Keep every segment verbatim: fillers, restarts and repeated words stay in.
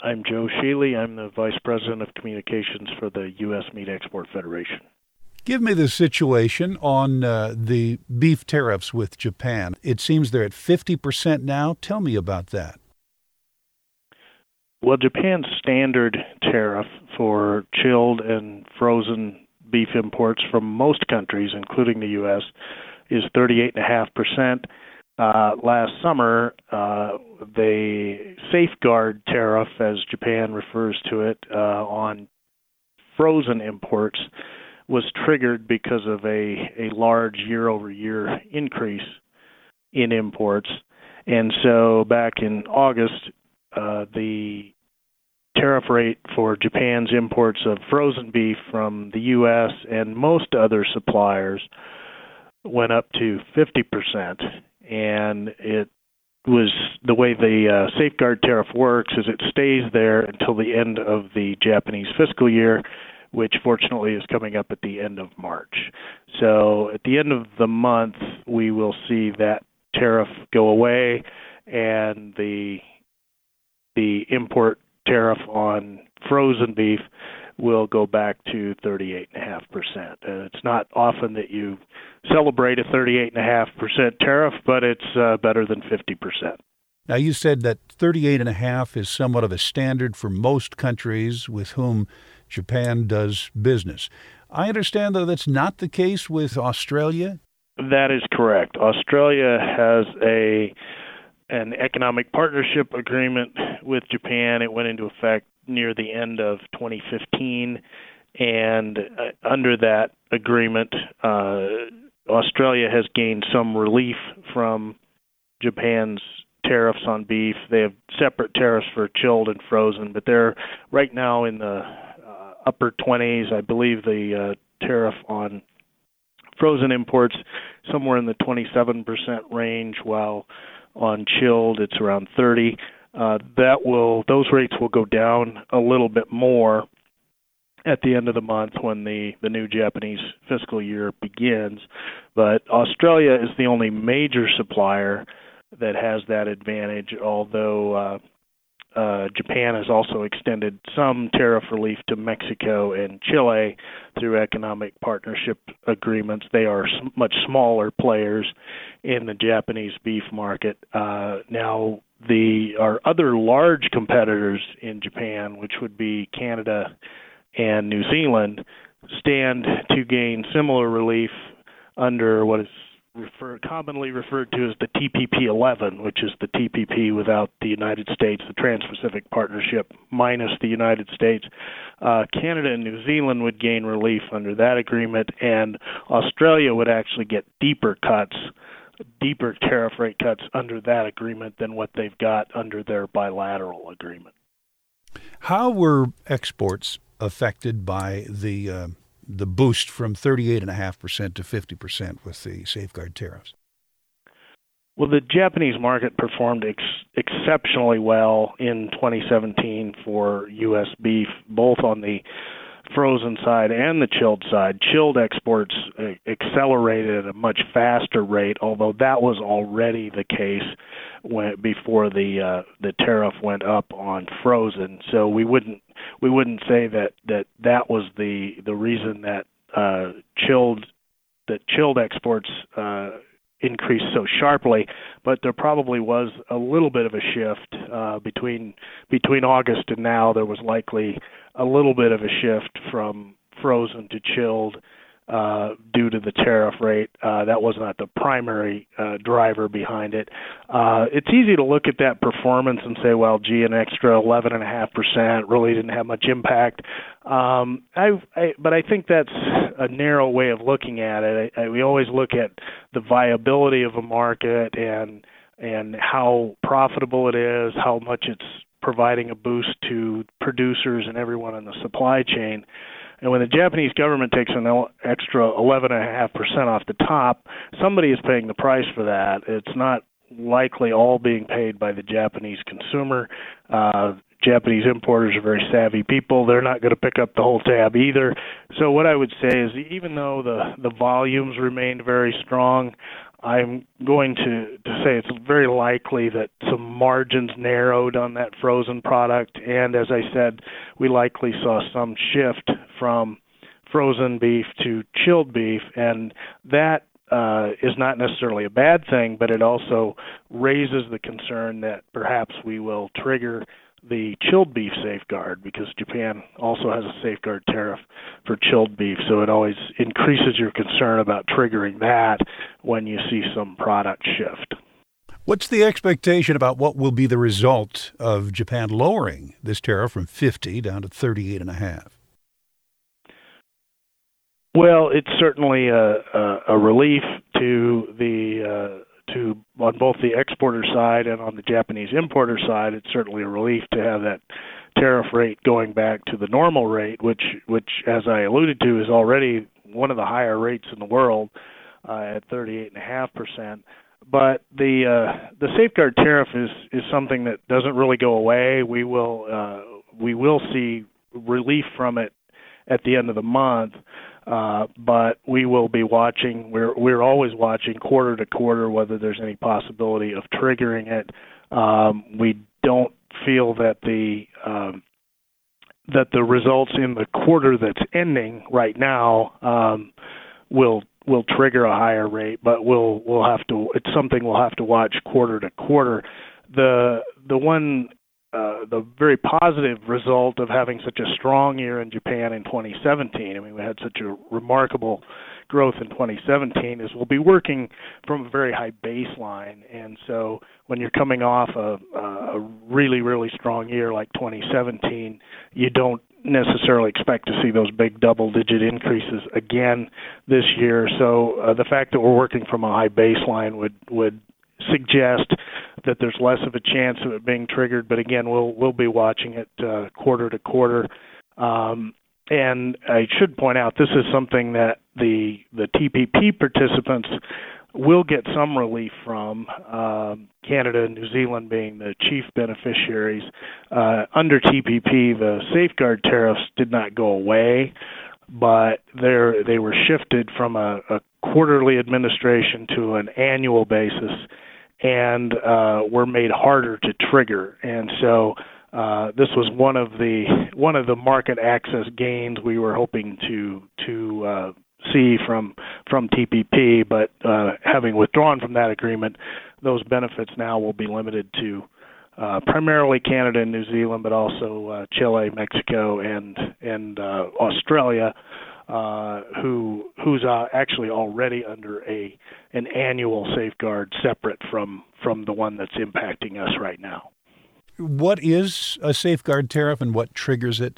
I'm Joe Shealy. I'm the Vice President of Communications for the U S Meat Export Federation. Give me the situation on uh, the beef tariffs with Japan. It seems they're at fifty percent now. Tell me about that. Well, Japan's standard tariff for chilled and frozen beef imports from most countries, including the U S, is thirty-eight point five percent. Uh, last summer, uh, the safeguard tariff, as Japan refers to it, uh, on frozen imports was triggered because of a, a large year-over-year increase in imports. And so back in August, uh, the tariff rate for Japan's imports of frozen beef from the U S and most other suppliers went up to fifty percent. And it was the way the uh, safeguard tariff works is it stays there until the end of the Japanese fiscal year, which fortunately is coming up at the end of March. So at the end of the month, we will see that tariff go away, and the the import tariff on frozen beef will go back to thirty-eight point five percent. And it's not often that you celebrate a thirty-eight point five percent tariff, but it's uh, better than fifty percent. Now, you said that thirty-eight point five is somewhat of a standard for most countries with whom Japan does business. I understand, though, that's not the case with Australia? That is correct. Australia has a an economic partnership agreement with Japan. It went into effect near the end of twenty fifteen, and uh, under that agreement, uh, Australia has gained some relief from Japan's tariffs on beef. They have separate tariffs for chilled and frozen, but they're right now in the uh, upper twenties. I believe the uh, tariff on frozen imports somewhere in the twenty-seven percent range, while on chilled it's around thirty. Uh, that will those rates will go down a little bit more at the end of the month when the, the new Japanese fiscal year begins. But Australia is the only major supplier that has that advantage, although uh, uh, Japan has also extended some tariff relief to Mexico and Chile through economic partnership agreements. They are much smaller players in the Japanese beef market. Uh, now, the our other large competitors in Japan, which would be Canada and New Zealand, stand to gain similar relief under what is refer, commonly referred to as the T P P eleven, which is the T P P without the United States, the Trans-Pacific Partnership minus the United States. Uh, Canada and New Zealand would gain relief under that agreement, and Australia would actually get deeper cuts, deeper tariff rate cuts under that agreement than what they've got under their bilateral agreement. How were exports affected by the uh, the boost from thirty-eight point five percent to fifty percent with the safeguard tariffs? Well, the Japanese market performed ex- exceptionally well in twenty seventeen for U S beef, both on the frozen side and the chilled side. Chilled exports uh, accelerated at a much faster rate, although that was already the case when before the uh, the tariff went up on frozen. So we wouldn't we wouldn't say that that, that was the the reason that uh, chilled that chilled exports uh, increased so sharply, but there probably was a little bit of a shift uh, between between August and now. There was likely a little bit of a shift from frozen to chilled uh, due to the tariff rate. Uh, that was not the primary uh, driver behind it. Uh, it's easy to look at that performance and say, well, gee, an extra eleven point five percent really didn't have much impact. Um, I, I, but I think that's a narrow way of looking at it. I, I, we always look at the viability of a market and and how profitable it is, how much it's providing a boost to producers and everyone in the supply chain. And when the Japanese government takes an extra eleven point five percent off the top, somebody is paying the price for that. It's not likely all being paid by the Japanese consumer. Uh, Japanese importers are very savvy people. They're not going to pick up the whole tab either. So what I would say is even though the, the volumes remained very strong, I'm going to, to say it's very likely that some margins narrowed on that frozen product, and as I said, we likely saw some shift from frozen beef to chilled beef, and that uh, is not necessarily a bad thing, but it also raises the concern that perhaps we will trigger the chilled beef safeguard, because Japan also has a safeguard tariff for chilled beef, so it always increases your concern about triggering that when you see some product shift. What's the expectation about what will be the result of Japan lowering this tariff from fifty down to thirty-eight and a half? Well, it's certainly a, a, a relief to the uh, to on both the exporter side and on the Japanese importer side. It's certainly a relief to have that tariff rate going back to the normal rate, which, which as I alluded to, is already one of the higher rates in the world uh, at thirty-eight point five percent. But the uh, the safeguard tariff is, is something that doesn't really go away. We will uh, we will see relief from it at the end of the month. Uh, but we will be watching. We're we're always watching quarter to quarter whether there's any possibility of triggering it. Um, we don't feel that the um, that the results in the quarter that's ending right now um, will will trigger a higher rate, but we'll we'll have to. It's something we'll have to watch quarter to quarter. The the one. Uh, the very positive result of having such a strong year in Japan in twenty seventeen, I mean, we had such a remarkable growth in twenty seventeen, is we'll be working from a very high baseline. And so when you're coming off a, a really, really strong year like twenty seventeen, you don't necessarily expect to see those big double-digit increases again this year. So uh, the fact that we're working from a high baseline would, would suggest that there's less of a chance of it being triggered, but again, we'll we'll be watching it uh, quarter to quarter. Um, and I should point out this is something that the the T P P participants will get some relief from. Um, Canada and New Zealand being the chief beneficiaries. Uh, under T P P, the safeguard tariffs did not go away, but they they were shifted from a, a quarterly administration to an annual basis, and uh, were made harder to trigger. And so uh, this was one of the one of the market access gains we were hoping to to uh, see from from T P P. But uh, having withdrawn from that agreement, those benefits now will be limited to uh, primarily Canada and New Zealand, but also uh, Chile, Mexico, and and uh, Australia. Uh, who who's uh, actually already under a an annual safeguard separate from from the one that's impacting us right now. What is a safeguard tariff and what triggers it?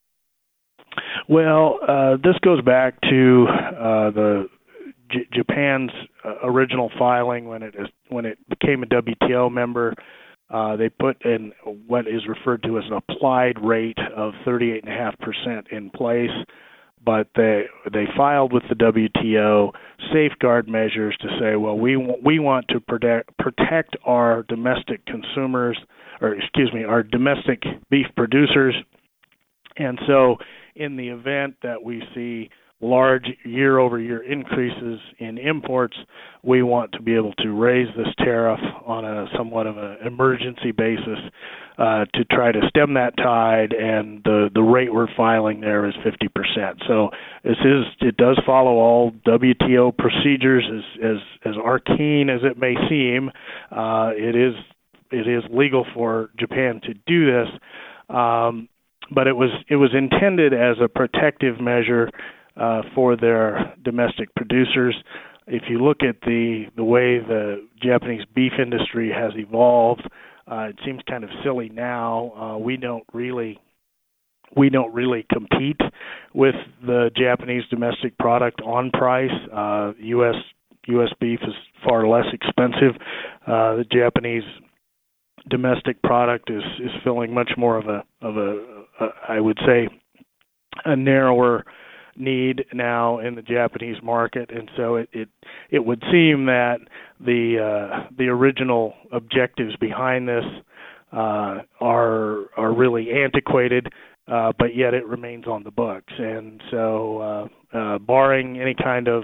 Well, uh, this goes back to uh, the J- Japan's uh, original filing when it is, when it became a W T O member. Uh, they put in what is referred to as an applied rate of thirty-eight point five percent in place. But they they filed with the W T O safeguard measures to say, well, we we want to protect protect our domestic consumers, or excuse me, our domestic beef producers, and so in the event that we see large year-over-year increases in imports, we want to be able to raise this tariff on a somewhat of an emergency basis uh, to try to stem that tide, and the, the rate we're filing there is fifty percent. So this is it does follow all W T O procedures, as as, as arcane as it may seem. Uh, it is it is legal for Japan to do this, um, but it was it was intended as a protective measure Uh, for their domestic producers. If you look at the, the way the Japanese beef industry has evolved, uh, it seems kind of silly now. Uh, we don't really we don't really compete with the Japanese domestic product on price. Uh, U S U S beef is far less expensive. Uh, the Japanese domestic product is, is filling much more of a of a, a I would say a narrower need now in the Japanese market, and so it it, it would seem that the uh, the original objectives behind this uh, are are really antiquated, uh, but yet it remains on the books. And so, uh, uh, barring any kind of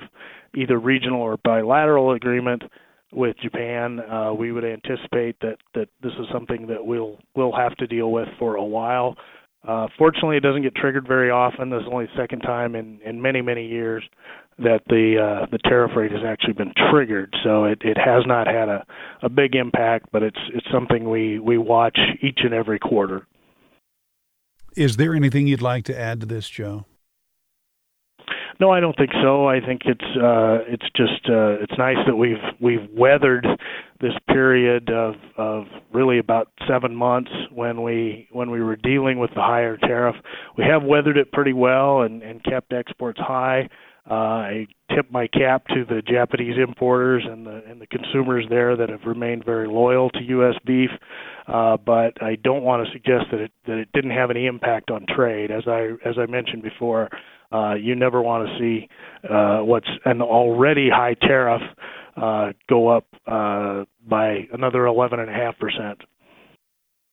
either regional or bilateral agreement with Japan, uh, we would anticipate that, that this is something that we'll we'll have to deal with for a while. Uh, fortunately, it doesn't get triggered very often. This is only the second time in, in many, many years that the uh, the tariff rate has actually been triggered. So it, it has not had a, a big impact, but it's it's something we, we watch each and every quarter. Is there anything you'd like to add to this, Joe? No, I don't think so. I think it's uh, it's just uh, it's nice that we've we've weathered this period of of really about seven months when we when we were dealing with the higher tariff. We have weathered it pretty well and, and kept exports high. Uh, I tip my cap to the Japanese importers and the and the consumers there that have remained very loyal to U S beef. Uh, but I don't want to suggest that it that it didn't have any impact on trade. As I as I mentioned before, uh, you never want to see uh, what's an already high tariff uh, go up uh, by another eleven point five percent.